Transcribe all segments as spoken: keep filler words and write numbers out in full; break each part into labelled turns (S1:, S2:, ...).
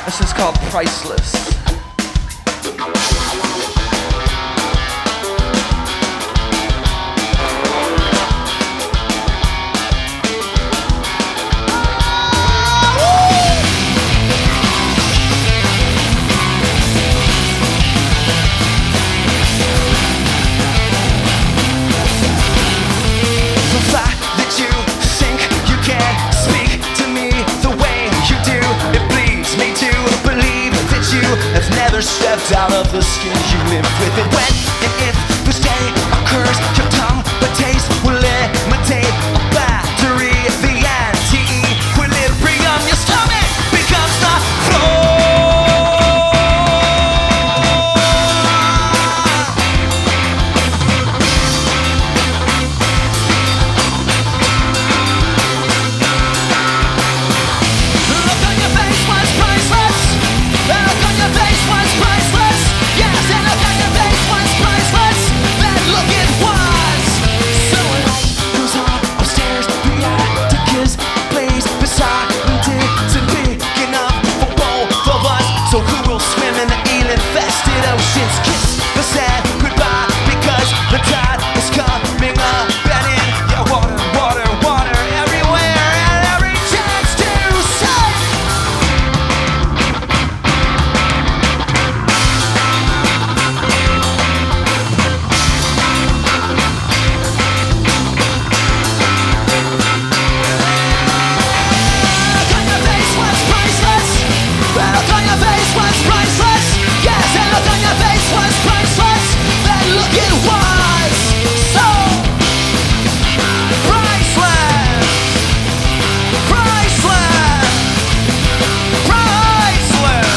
S1: This is called Priceless.
S2: Stepped out of the skin you live with. And when and if this day occurs, your tongue but taste will imitate a battery. The anti-equilibrium, your stomach becomes the floor. Look on your face was priceless. Look on your face was priceless. Yes, and look on your face was priceless. That look it was. So a light goes on upstairs. The attic is blaze beside me. Isn't big enough for both of us. So who will swim in the eel-infested oceans? Kiss the sad goodbye because the tide is coming up and in. Yeah, water, water, water everywhere and every chance to say. Look on your face was priceless. Look on your face was priceless. Yes, and look on your face was priceless. That look it was so priceless. Priceless. Priceless.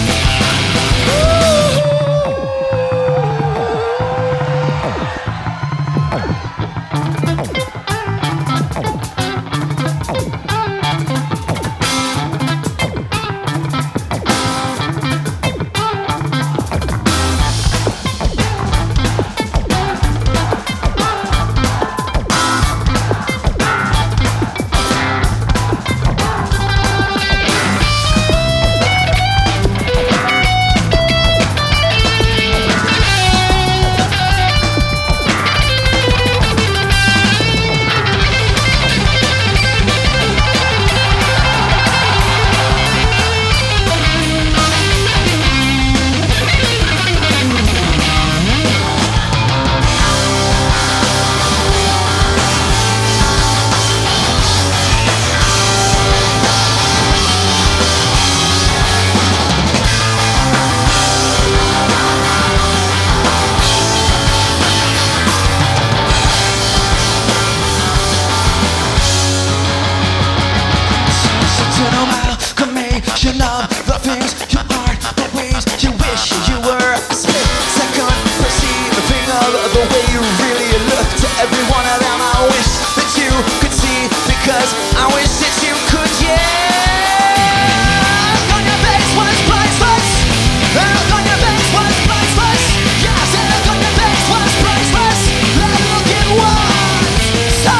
S2: Amalgamation of the things you are, the ways you wish you were. A split second perceiving of the way you really look to everyone around. I wish that you could see because I wish that you could, yeah. Look on your face was priceless. Look on your face was priceless. Yes, and look on your face was priceless. That look it was so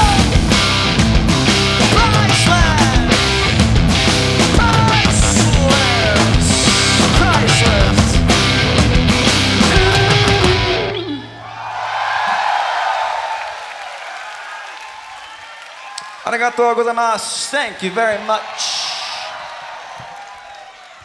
S2: priceless.
S1: Arigatou gozaimasu. Thank you very much.